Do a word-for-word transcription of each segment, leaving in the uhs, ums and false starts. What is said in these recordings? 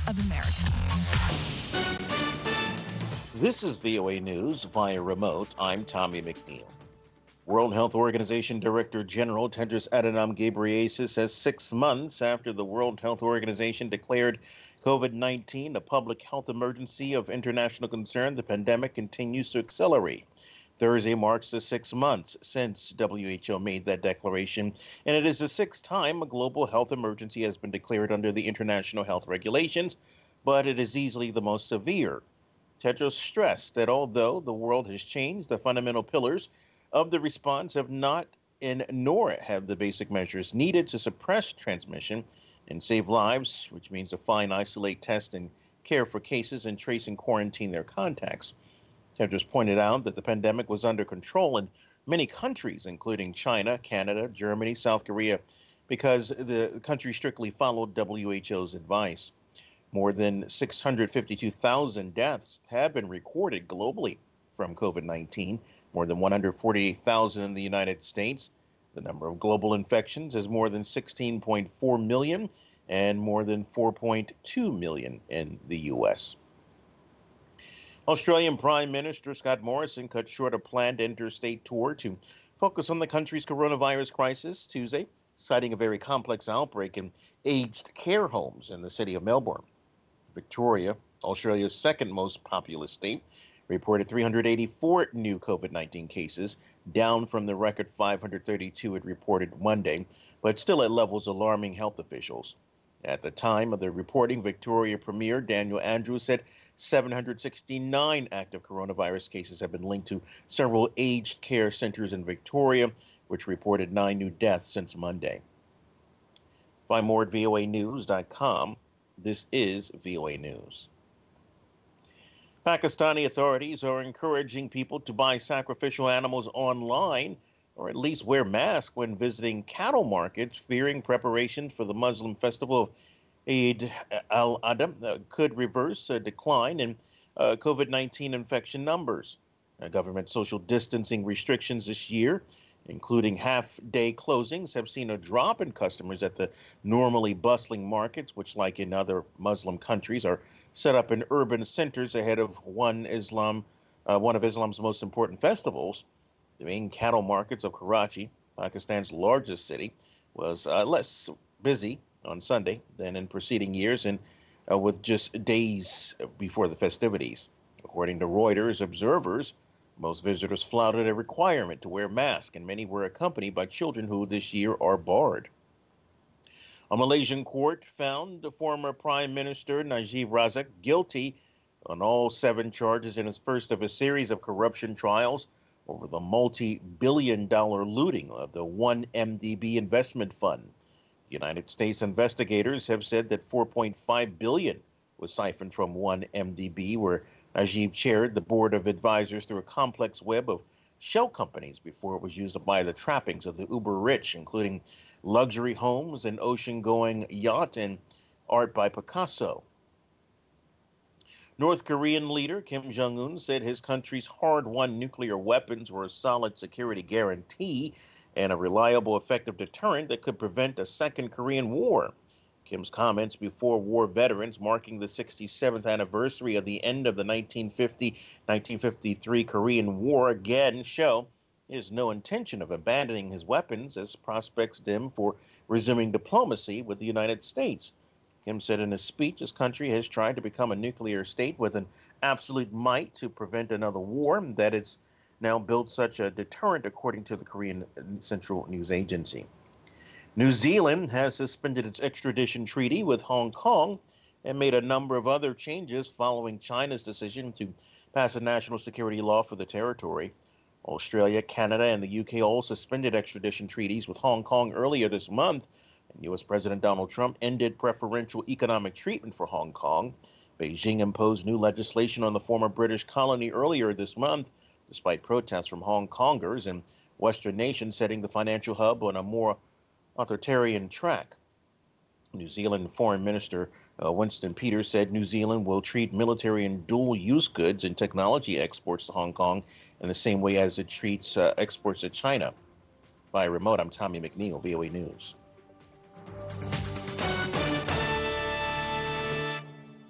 of America. This is V O A News via remote. I'm Tommy McNeil. World Health Organization Director General Tedros Adhanom Ghebreyesus says six months after the World Health Organization declared COVID nineteen a public health emergency of international concern, the pandemic continues to accelerate. Thursday marks the six months since W H O made that declaration, and it is the sixth time a global health emergency has been declared under the international health regulations, but it is easily the most severe. Tedros stressed that although the world has changed, the fundamental pillars of the response have not and nor have the basic measures needed to suppress transmission and save lives, which means to find, isolate, test, and care for cases and trace and quarantine their contacts. Tedros pointed out that the pandemic was under control in many countries, including China, Canada, Germany, South Korea, because the country strictly followed W H O's advice. More than six hundred fifty-two thousand deaths have been recorded globally from COVID nineteen, more than one hundred forty-eight thousand in the United States. The number of global infections is more than sixteen point four million and more than four point two million in the U S. Australian Prime Minister Scott Morrison cut short a planned interstate tour to focus on the country's coronavirus crisis Tuesday, citing a very complex outbreak in aged care homes in the city of Melbourne. Victoria, Australia's second most populous state, reported three hundred eighty-four new COVID nineteen cases, down from the record five hundred thirty-two it reported Monday, but still at levels alarming health officials. At the time of the reporting, Victoria Premier Daniel Andrews said seven hundred sixty-nine active coronavirus cases have been linked to several aged care centers in Victoria, which reported nine new deaths since Monday. Find more at V O A news dot com. This is V O A News. Pakistani authorities are encouraging people to buy sacrificial animals online or at least wear masks when visiting cattle markets, fearing preparations for the Muslim festival of Eid al-Adha uh, could reverse a decline in uh, COVID nineteen infection numbers. Uh, government social distancing restrictions this year, including half-day closings, have seen a drop in customers at the normally bustling markets, which, like in other Muslim countries, are set up in urban centers ahead of one Islam, uh, one of Islam's most important festivals. The main cattle markets of Karachi, Pakistan's largest city, was uh, less busy on Sunday than in preceding years, and uh, with just days before the festivities. According to Reuters, observers, most visitors flouted a requirement to wear masks, and many were accompanied by children who this year are barred. A Malaysian court found the former Prime Minister Najib Razak guilty on all seven charges in his first of a series of corruption trials over the multi-billion dollar looting of the one M D B investment fund. United States investigators have said that four point five billion dollars was siphoned from one M D B, where Najib chaired the board of advisors through a complex web of shell companies before it was used to buy the trappings of the uber-rich, including luxury homes, an ocean-going yacht, and art by Picasso. North Korean leader Kim Jong-un said his country's hard-won nuclear weapons were a solid security guarantee and a reliable, effective deterrent that could prevent a second Korean War. Kim's comments before war veterans marking the sixty-seventh anniversary of the end of the nineteen fifty to nineteen fifty-three Korean War again show he has no intention of abandoning his weapons as prospects dim for resuming diplomacy with the United States. Kim said in his speech his country has tried to become a nuclear state with an absolute might to prevent another war, that it's now built such a deterrent, according to the Korean Central News Agency. New Zealand has suspended its extradition treaty with Hong Kong and made a number of other changes following China's decision to pass a national security law for the territory. Australia, Canada, and the U K all suspended extradition treaties with Hong Kong earlier this month, and U S President Donald Trump ended preferential economic treatment for Hong Kong. Beijing imposed new legislation on the former British colony earlier this month, despite protests from Hong Kongers and Western nations setting the financial hub on a more authoritarian track. New Zealand Foreign Minister uh, Winston Peters said New Zealand will treat military and dual-use goods and technology exports to Hong Kong in the same way as it treats uh, exports to China. By remote, I'm Tommy McNeil, V O A News.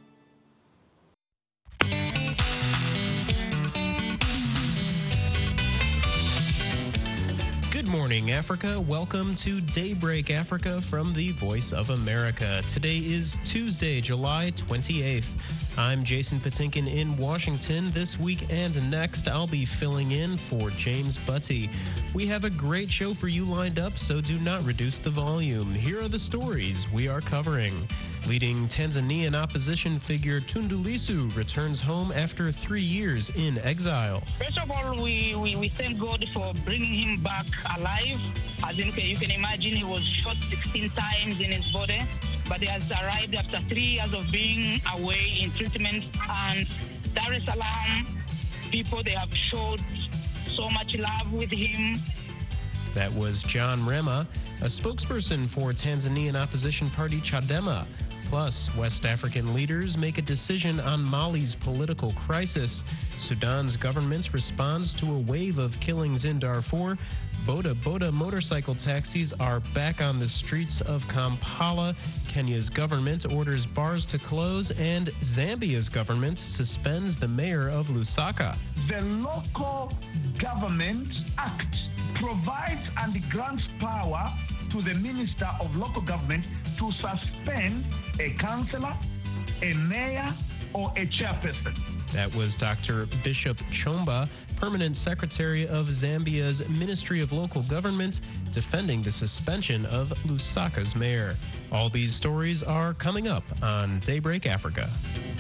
morning, Africa. Welcome to Daybreak Africa from the Voice of America. Today is Tuesday, July twenty-eighth. I'm Jason Patinkin in Washington. This week and next, I'll be filling in for James Butty. We have a great show for you lined up, so do not reduce the volume. Here are the stories we are covering. Leading Tanzanian opposition figure Tundu Lissu returns home after three years in exile. First of all, we, we, we thank God for bringing him back alive. As in, you can imagine, he was shot sixteen times in his body, but he has arrived after three years of being away in treatment. And Dar es Salaam people, they have showed so much love with him. That was John Rema, a spokesperson for Tanzanian opposition party Chadema. Plus, West African leaders make a decision on Mali's political crisis. Sudan's government responds to a wave of killings in Darfur. Boda Boda motorcycle taxis are back on the streets of Kampala. Kenya's government orders bars to close, and Zambia's government suspends the mayor of Lusaka. The Local Government Act provides and grants power to the Minister of Local Government to suspend a councillor, a mayor, or a chairperson. That was Doctor Bishop Chomba, Permanent Secretary of Zambia's Ministry of Local Government, defending the suspension of Lusaka's mayor. All these stories are coming up on Daybreak Africa.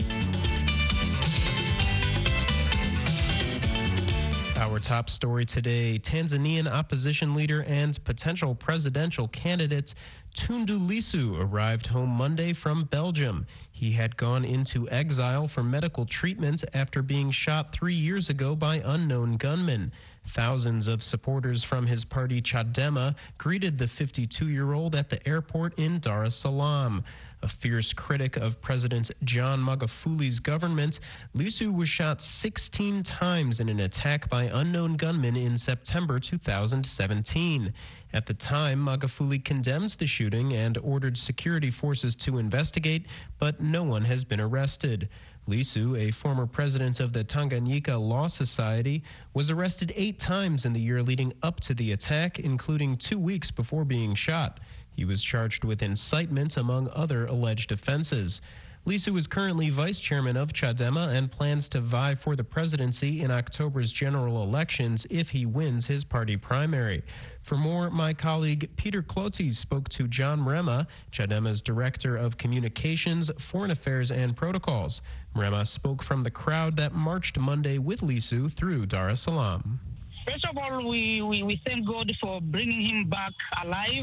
Our top story today, Tanzanian opposition leader and potential presidential candidate Tundu Lissu arrived home Monday from Belgium. He had gone into exile for medical treatment after being shot three years ago by unknown gunmen. Thousands of supporters from his party Chadema greeted the fifty-two-year-old at the airport in Dar es Salaam. A fierce critic of President John Magufuli's government, Lissu was shot sixteen times in an attack by unknown gunmen in September two thousand seventeen. At the time, Magufuli condemned the shooting and ordered security forces to investigate, but no one has been arrested. Lissu, a former president of the Tanganyika Law Society, was arrested eight times in the year leading up to the attack, including two weeks before being shot. He was charged with incitement, among other alleged offenses. Lissu is currently vice chairman of Chadema and plans to vie for the presidency in October's general elections if he wins his party primary. For more, my colleague Peter Clotes spoke to John Rema, Chadema's Director of Communications, Foreign Affairs, and Protocols. Rema spoke from the crowd that marched Monday with Lissu through Dar es Salaam. First of all, we, we, we thank God for bringing him back alive.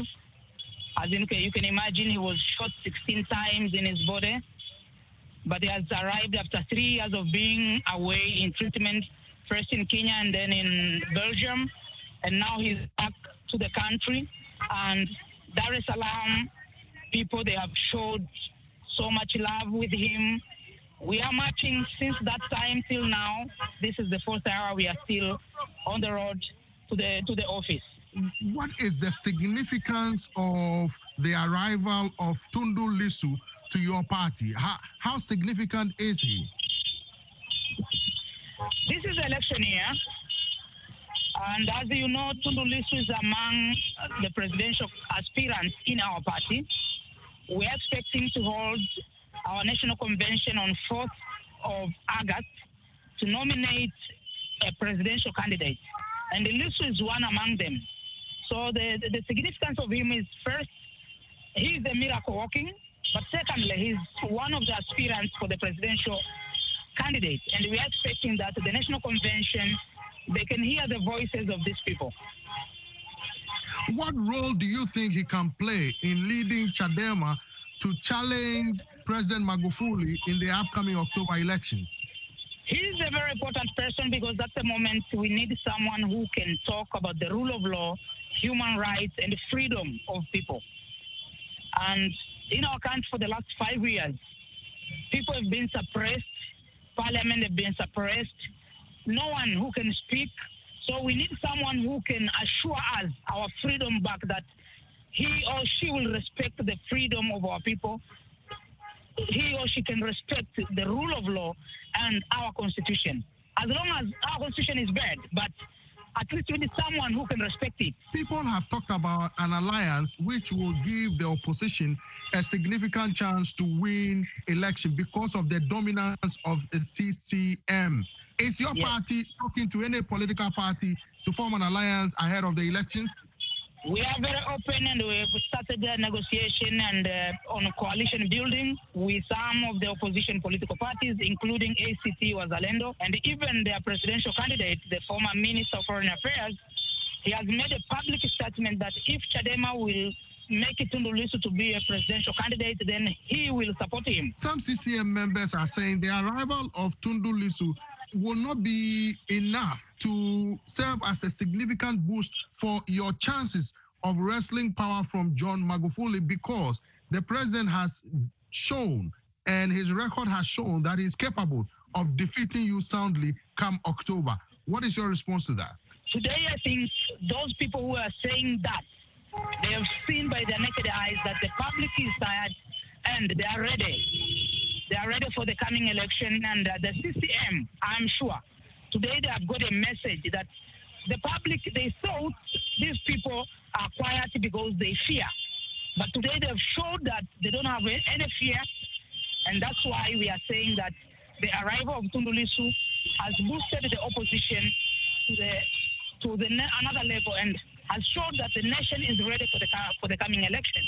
As in, you can imagine, he was shot sixteen times in his body, but he has arrived after three years of being away in treatment, first in Kenya and then in Belgium, and now he's back to the country. And Dar es Salaam people, they have showed so much love with him. We are marching since that time till now. This is the fourth hour we are still on the road to the to the office. What is the significance of the arrival of Tundu Lissu to your party? How, how significant is he? This is election year, and as you know, Tundu Lissu is among the presidential aspirants in our party. We are expecting to hold our national convention on fourth of August to nominate a presidential candidate, and Lissu is one among them. So the, the, the significance of him is, first, he is a miracle working, but secondly, he's one of the aspirants for the presidential candidate. And we are expecting that the National Convention, they can hear the voices of these people. What role do you think he can play in leading Chadema to challenge President Magufuli in the upcoming October elections? He's a very important person because at the moment we need someone who can talk about the rule of law, human rights, and the freedom of people. And in our country for the last five years, people have been suppressed, parliament have been suppressed, no one who can speak. So we need someone who can assure us our freedom back, that he or she will respect the freedom of our people. He or she can respect the rule of law and our constitution. As long as our constitution is bad, but at least we need someone who can respect it. People have talked about an alliance which will give the opposition a significant chance to win election because of the dominance of the C C M. Is your Yes. party talking to any political party to form an alliance ahead of the elections? We are very open, and we have started the negotiation and uh, on coalition building with some of the opposition political parties, including A C T Wazalendo, and even their presidential candidate, the former Minister of Foreign Affairs. He has made a public statement that if Chadema will make it Tundu Lissu to be a presidential candidate, then he will support him. Some C C M members are saying the arrival of Tundu Lissu will not be enough to serve as a significant boost for your chances of wresting power from John Magufuli, because the president has shown and his record has shown that he's capable of defeating you soundly come October. What is your response to that? Today, I think those people who are saying that, they have seen by their naked eyes that the public is tired and they are ready. They are ready for the coming election, and uh, the C C M, I'm sure, today they have got a message that the public, they thought these people are quiet because they fear. But today they have showed that they don't have any fear, and that's why we are saying that the arrival of Tundu Lissu has boosted the opposition to the to the another level and has shown that the nation is ready for the for the coming election.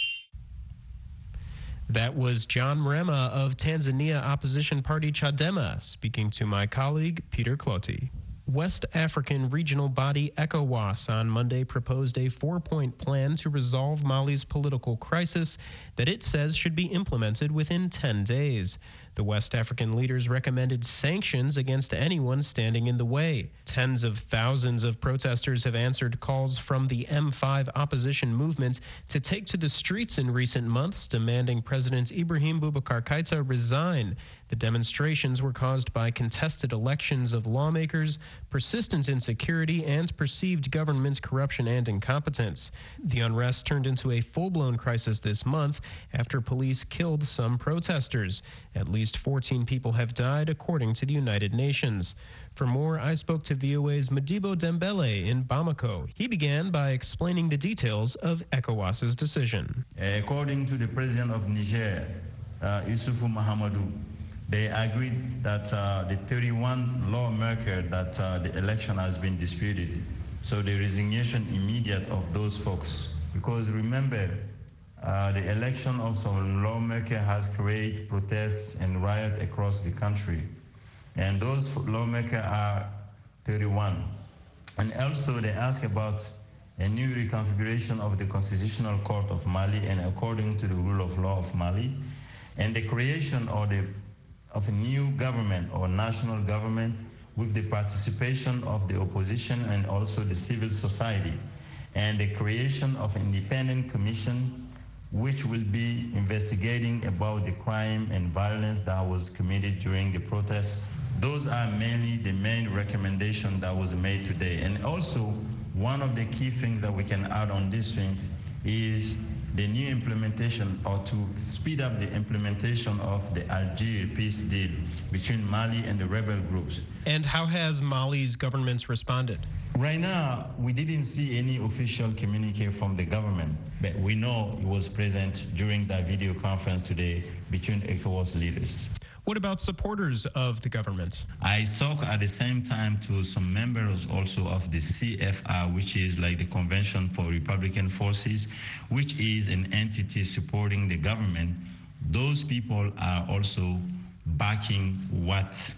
That was John Mrema of Tanzania opposition party Chadema speaking to my colleague Peter Cloti. West African regional body ECOWAS on Monday proposed a four-point plan to resolve Mali's political crisis that it says should be implemented within ten days. The West African leaders recommended sanctions against anyone standing in the way. Tens of thousands of protesters have answered calls from the M five opposition movement to take to the streets in recent months, demanding President Ibrahim Boubacar Keïta resign. The demonstrations were caused by contested elections of lawmakers, persistent insecurity, and perceived government corruption and incompetence. The unrest turned into a full-blown crisis this month after police killed some protesters. At least fourteen people have died, according to the United Nations. For more, I spoke to V O A's Modibo Dembele in Bamako. He began by explaining the details of ECOWAS's decision. According to the president of Niger, uh, Issoufou Mahamadou, they agreed that uh, the thirty-one lawmaker that uh, the election has been disputed. So the resignation immediate of those folks. Because remember, uh, the election of some lawmaker has created protests and riot across the country. And those lawmakers are thirty-one. And also they ask about a new reconfiguration of the Constitutional Court of Mali and according to the rule of law of Mali, and the creation or the of a new government or national government with the participation of the opposition and also the civil society, and the creation of an independent commission which will be investigating about the crime and violence that was committed during the protests. Those are mainly the main recommendation that was made today. And also, one of the key things that we can add on these things is the new implementation, or to speed up the implementation of the Algiers peace deal between Mali and the rebel groups. And how has Mali's government responded? Right now, we didn't see any official communique from the government, but we know it was present during that video conference today between ECOWAS leaders. What about supporters of the government? I talked at the same time to some members also of the C F R, which is like the Convention for Republican Forces, which is an entity supporting the government. Those people are also backing what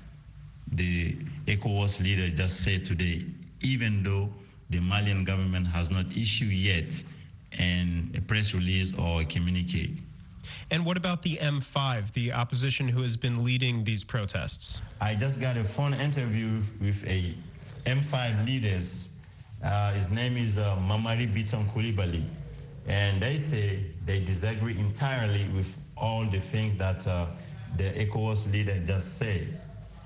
the ECOWAS leader just said today, even though the Malian government has not issued yet an, a press release or a communique. And what about the M five, the opposition who has been leading these protests? I just got a phone interview with a M five leaders. Uh, his name is uh, Mamari Biton Koulibaly. And they say they disagree entirely with all the things that uh, the ECOWAS leader just said.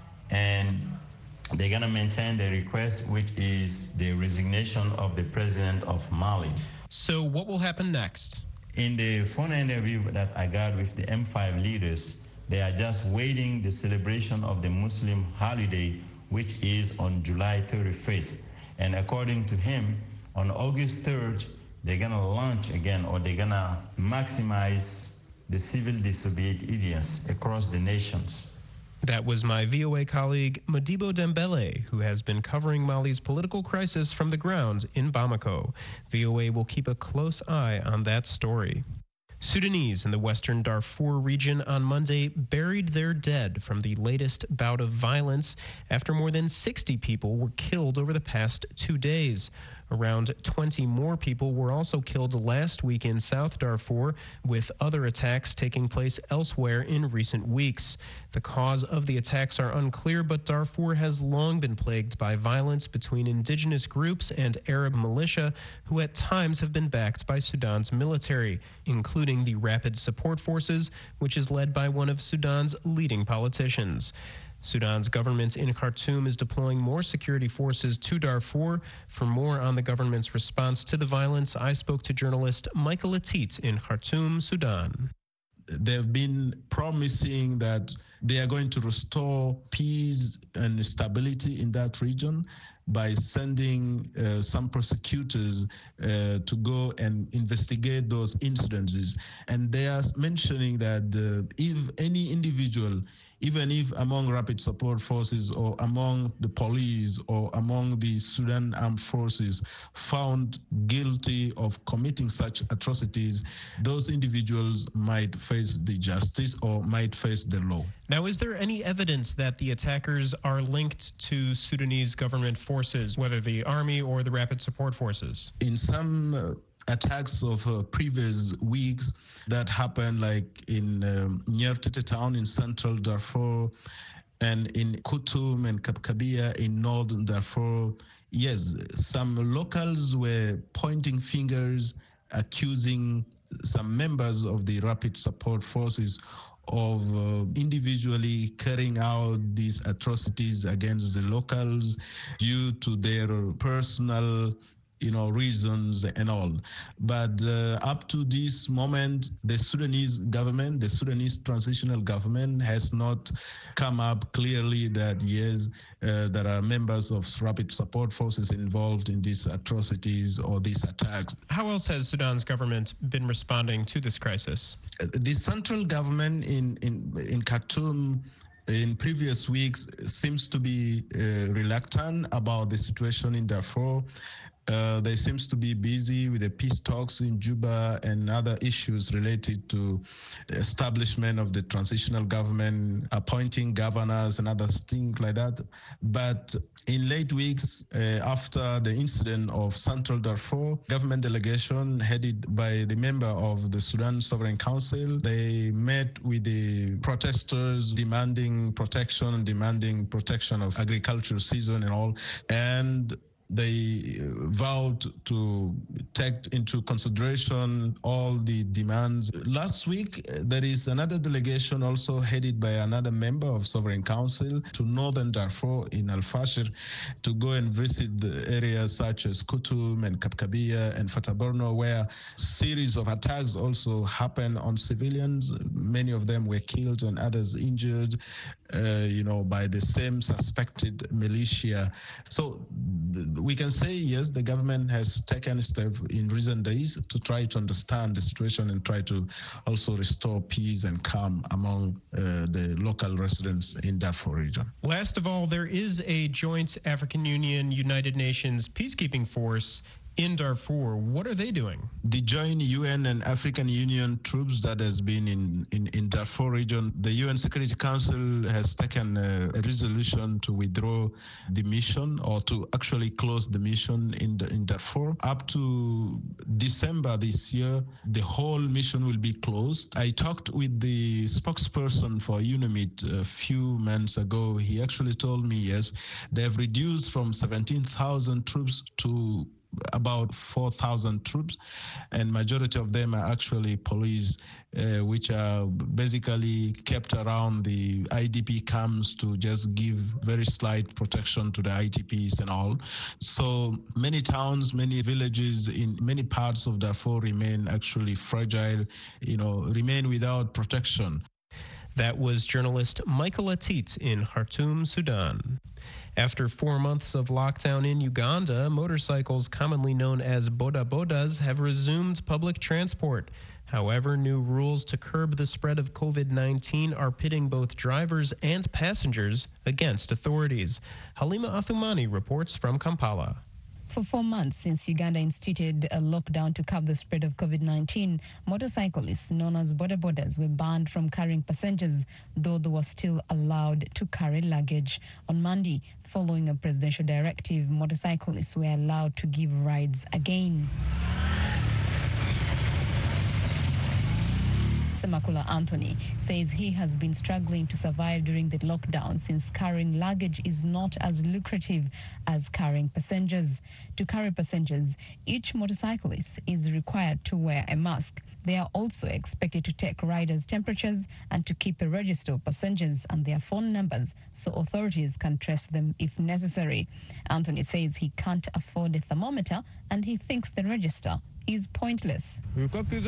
And they're going to maintain the request, which is the resignation of the president of Mali. So what will happen next? In the phone interview that I got with the M five leaders, they are just waiting the celebration of the Muslim holiday, which is on July thirty-first. And according to him, on August third, they're going to launch again, or they're going to maximize the civil disobedience across the nations. That was my V O A colleague Modibo Dembele, who has been covering Mali's political crisis from the ground in Bamako. V O A will keep a close eye on that story. Sudanese in the western Darfur region on Monday buried their dead from the latest bout of violence after more than sixty people were killed over the past two days. Around twenty more people were also killed last week in South Darfur, with other attacks taking place elsewhere in recent weeks. The cause of the attacks are unclear, but Darfur has long been plagued by violence between indigenous groups and Arab militia, who at times have been backed by Sudan's military, including the Rapid Support Forces, which is led by one of Sudan's leading politicians. Sudan's government in Khartoum is deploying more security forces to Darfur. For more on the government's response to the violence, I spoke to journalist Michael Atit in Khartoum, Sudan. They've been promising that they are going to restore peace and stability in that region by sending uh, some prosecutors uh, to go and investigate those incidences. And they are mentioning that uh, if any individual, even if among Rapid Support Forces or among the police or among the Sudan Armed Forces, found guilty of committing such atrocities, those individuals might face the justice or might face the law. Now, is there any evidence that the attackers are linked to Sudanese government forces, whether the army or the Rapid Support Forces? In some uh, attacks of uh, previous weeks that happened, like in um, near Tete town in central Darfur and in Khartoum and Kapkabia in northern Darfur, yes, some locals were pointing fingers, accusing some members of the Rapid Support Forces of uh, individually carrying out these atrocities against the locals due to their personal you know, reasons and all. But uh, up to this moment, the Sudanese government, the Sudanese transitional government has not come up clearly that, yes, uh, there are members of Rapid Support Forces involved in these atrocities or these attacks. How else has Sudan's government been responding to this crisis? Uh, the central government in, in, in Khartoum in previous weeks seems to be uh, reluctant about the situation in Darfur. Uh, they seems to be busy with the peace talks in Juba and other issues related to the establishment of the transitional government, appointing governors and other things like that. But in late weeks, uh, after the incident of Central Darfur, government delegation headed by the member of the Sudan Sovereign Council, they met with the protesters demanding protection, demanding protection of agricultural season and all. And they vowed to take into consideration all the demands. Last week, there is another delegation also headed by another member of Sovereign Council to northern Darfur in Al-Fashir to go and visit the areas such as Khartoum and Kapkabia and Fataburno, where series of attacks also happened on civilians. Many of them were killed and others injured, uh, you know, by the same suspected militia. So we can say, yes, the government has taken steps in recent days to try to understand the situation and try to also restore peace and calm among uh, the local residents in Darfur region. Last of all, there is a joint African Union, United Nations peacekeeping force in Darfur. What are they doing? The joint U N and African Union troops that has been in, in, in Darfur region, the U N Security Council has taken a, a resolution to withdraw the mission or to actually close the mission in, the, in Darfur. Up to December this year, the whole mission will be closed. I talked with the spokesperson for UNAMID a few months ago. He actually told me, yes, they have reduced from seventeen thousand troops to about four thousand troops, and majority of them are actually police, uh, which are basically kept around the I D P camps to just give very slight protection to the I D Ps and all. So many towns, many villages in many parts of Darfur remain actually fragile, you know, remain without protection. That was journalist Michael Atit in Khartoum, Sudan. After four months of lockdown in Uganda, motorcycles commonly known as boda bodas have resumed public transport. However, new rules to curb the spread of COVID nineteen are pitting both drivers and passengers against authorities. Halima Athumani reports from Kampala. For four months since Uganda instituted a lockdown to curb the spread of COVID nineteen, motorcyclists known as boda bodas were banned from carrying passengers, though they were still allowed to carry luggage. On Monday, following a presidential directive, motorcyclists were allowed to give rides again. Semakula Anthony says he has been struggling to survive during the lockdown since carrying luggage is not as lucrative as carrying passengers. To carry passengers, each motorcyclist is required to wear a mask. They are also expected to take riders' temperatures and to keep a register of passengers and their phone numbers so authorities can trace them if necessary. Anthony says he can't afford a thermometer and he thinks the register is pointless. He says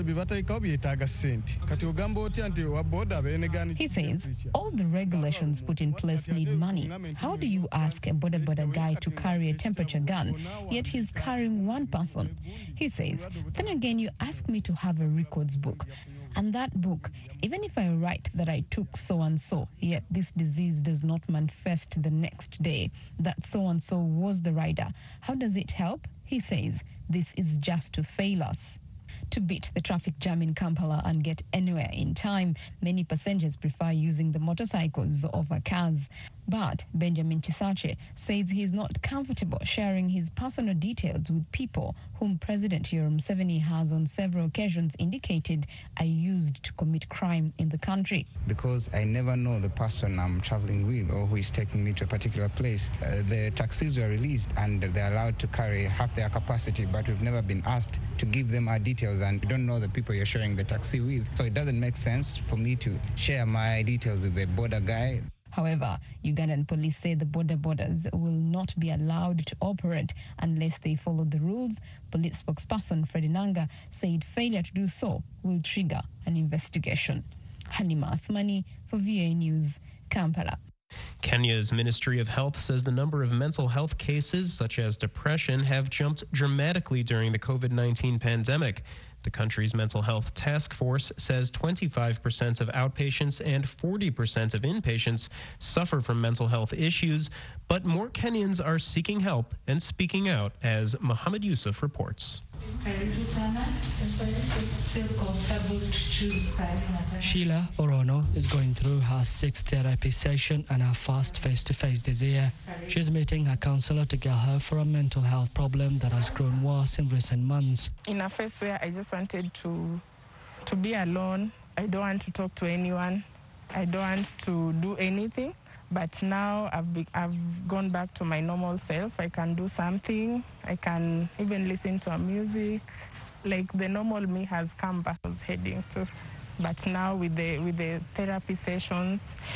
all the regulations put in place need money. How do you ask a boda boda guy to carry a temperature gun, yet he's carrying one person? He says, then again you ask me to have a records book. And that book, even if I write that I took so-and-so, yet this disease does not manifest the next day, that so-and-so was the rider, how does it help? He says this is just to fail us. To beat the traffic jam in Kampala and get anywhere in time, many passengers prefer using the motorcycles over cars. But Benjamin Chisache says he's not comfortable sharing his personal details with people whom President Yoweri Museveni has on several occasions indicated are used to commit crime in the country. Because I never know the person I'm traveling with or who is taking me to a particular place. Uh, the taxis were released and they're allowed to carry half their capacity, but we've never been asked to give them our details, and we don't know the people you're sharing the taxi with. So it doesn't make sense for me to share my details with the border guy. However, Ugandan police say the boda bodas will not be allowed to operate unless they follow the rules. Police spokesperson Freddie Nanga said failure to do so will trigger an investigation. Halima Athmani for V A News, Kampala. Kenya's Ministry of Health says the number of mental health cases, such as depression, have jumped dramatically during the COVID nineteen pandemic. The country's mental health task force says twenty-five percent of outpatients and forty percent of inpatients suffer from mental health issues, but more Kenyans are seeking help and speaking out, as Mohammed Yusuf reports. Sheila Orono is going through her sixth therapy session and her first face-to-face this year. She's meeting her counselor to get her for a mental health problem that has grown worse in recent months. In a phase where I just wanted to, to be alone. I don't want to talk to anyone. I don't want to do anything. But now I've, be, I've gone back to my normal self. I can do something. I can even listen to a music. Like the normal me has come back. I was heading to. But now with the, with the therapy sessions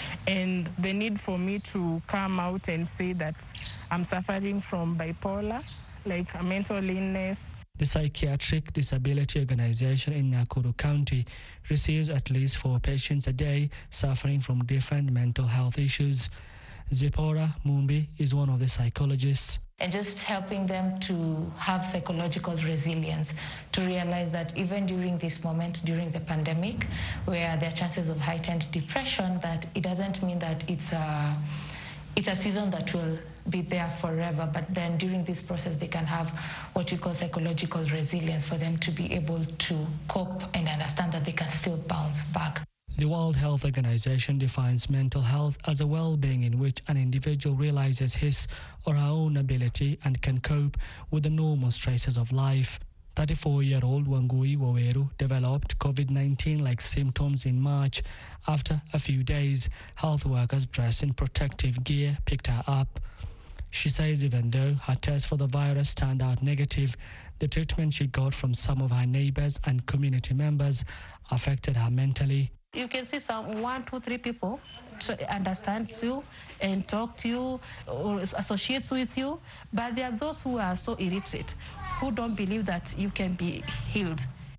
and the need for me to come out and say that I'm suffering from bipolar, like a mental illness. The Psychiatric Disability Organization in Nakuru County receives at least four patients a day suffering from different mental health issues. Zipporah Mumbi is one of the psychologists. And just helping them to have psychological resilience, to realize that even during this moment, during the pandemic, where there are chances of heightened depression, that it doesn't mean that it's a, it's a season that will be there forever, but then during this process they can have what we call psychological resilience for them to be able to cope and understand that they can still bounce back. The World Health Organization defines mental health as a well-being in which an individual realizes his or her own ability and can cope with the normal stresses of life. thirty-four-year-old Wangui Waweru developed COVID nineteen-like symptoms in March. After a few days, health workers dressed in protective gear picked her up. She says even though her tests for the virus turned out negative, the treatment she got from some of her neighbors and community members affected her mentally. You can see some one, two, three people understand you and talk to you or associates with you, but there are those who are so illiterate, who don't believe that you can be healed.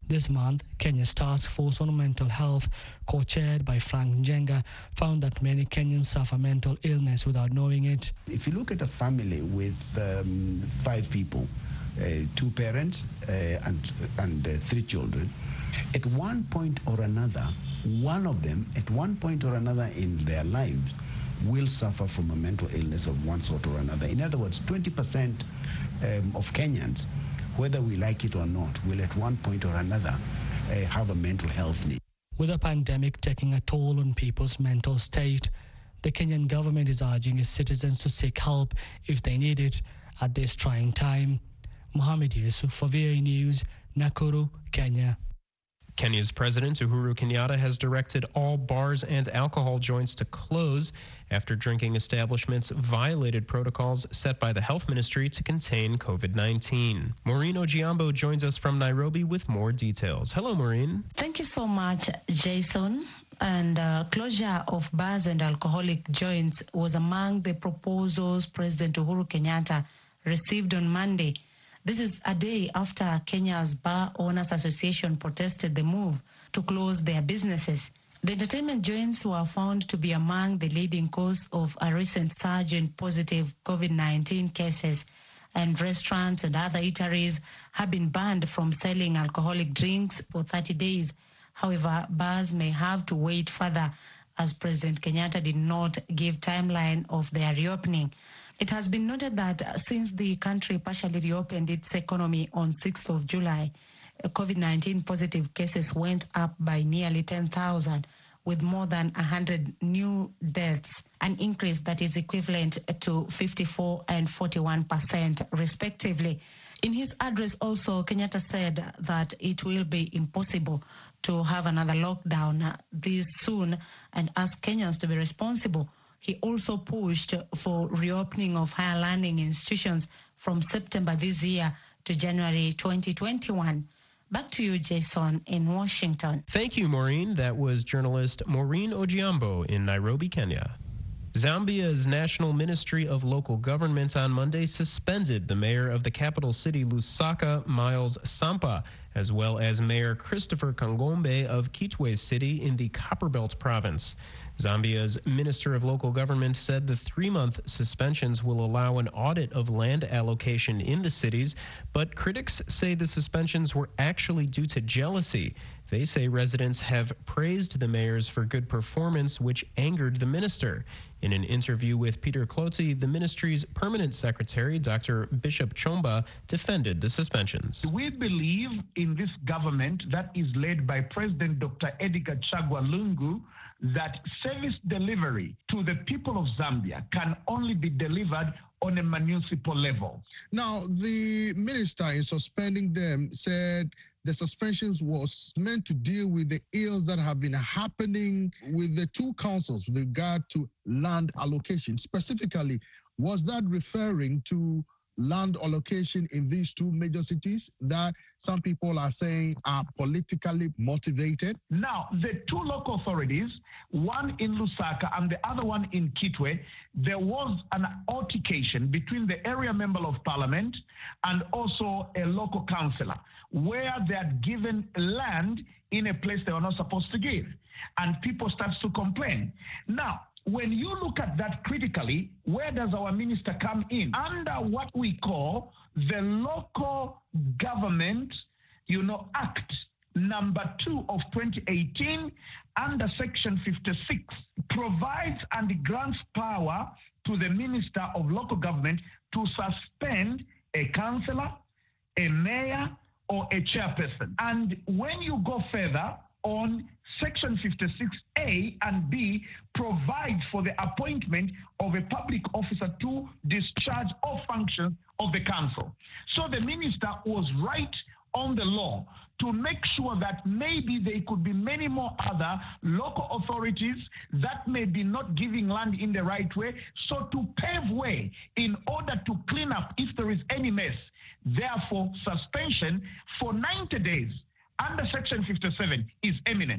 This month, Kenya's Task Force on Mental Health, co-chaired by Frank Njenga, found that many Kenyans suffer mental illness without knowing it. If you look at a family with um, five people, uh, two parents uh, and, and uh, three children, at one point or another, one of them, at one point or another in their lives, will suffer from a mental illness of one sort or another. In other words, twenty percent um, of Kenyans, whether we like it or not, will at one point or another uh, have a mental health need. With the pandemic taking a toll on people's mental state, the Kenyan government is urging its citizens to seek help if they need it at this trying time. Mohamed Yusuf for V O A News, Nakuru, Kenya. Kenya's President Uhuru Kenyatta has directed all bars and alcohol joints to close after drinking establishments violated protocols set by the Health Ministry to contain COVID nineteen. Maureen Ojiambo joins us from Nairobi with more details. Hello, Maureen. Thank you so much, Jason. And uh, closure of bars and alcoholic joints was among the proposals President Uhuru Kenyatta received on Monday. This is a day after Kenya's Bar Owners Association protested the move to close their businesses. The entertainment joints were found to be among the leading cause of a recent surge in positive COVID nineteen cases, and restaurants and other eateries have been banned from selling alcoholic drinks for thirty days. However, bars may have to wait further, as President Kenyatta did not give timeline of their reopening. It has been noted that since the country partially reopened its economy on sixth of July, COVID nineteen positive cases went up by nearly ten thousand, with more than one hundred new deaths, an increase that is equivalent to fifty-four and forty-one percent respectively. In his address also, Kenyatta said that it will be impossible to have another lockdown this soon and asked Kenyans to be responsible. He also pushed for reopening of higher learning institutions from September this year to January twenty twenty-one. Back to you, Jason, in Washington. Thank you, Maureen. That was journalist Maureen Ojiambo in Nairobi, Kenya. Zambia's National Ministry of Local Government on Monday suspended the mayor of the capital city, Lusaka, Miles Sampa, as well as Mayor Christopher Kangombe of Kitwe City in the Copperbelt province. Zambia's Minister of Local Government said the three-month suspensions will allow an audit of land allocation in the cities, but critics say the suspensions were actually due to jealousy. They say residents have praised the mayors for good performance, which angered the minister. In an interview with Peter Clotty, the ministry's permanent secretary, Doctor Bishop Chomba, defended the suspensions. We believe in this government that is led by President Doctor Edgar Chagwa Lungu that service delivery to the people of Zambia can only be delivered on a municipal level. Now, the minister in suspending them said the suspensions was meant to deal with the ills that have been happening with the two councils with regard to land allocation. Specifically, was that referring to land allocation in these two major cities that some people are saying are politically motivated? Now, the two local authorities, one in Lusaka and the other one in Kitwe, there was an altercation between the area member of parliament and also a local councillor, where they had given land in a place they were not supposed to give. And people started to complain. Now, when you look at that critically, where does our minister come in? Under what we call the Local Government, you know, Act number two of twenty eighteen, under section fifty-six, provides and grants power to the Minister of Local Government to suspend a councillor, a mayor, or a chairperson. And when you go further, on section fifty-six A and B provides for the appointment of a public officer to discharge all functions of the council. So the minister was right on the law to make sure that maybe there could be many more other local authorities that may be not giving land in the right way, so to pave way in order to clean up if there is any mess. Therefore, suspension for ninety days under section fifty-seven is imminent.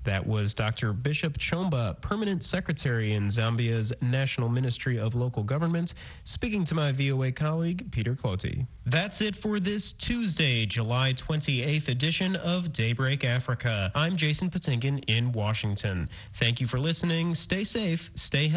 That was Doctor Bishop Chomba, Permanent Secretary in Zambia's National Ministry of Local Government, speaking to my V O A colleague, Peter Clotty. That's it for this Tuesday, July twenty-eighth edition of Daybreak Africa. I'm Jason Patinkin in Washington. Thank you for listening. Stay safe, stay healthy.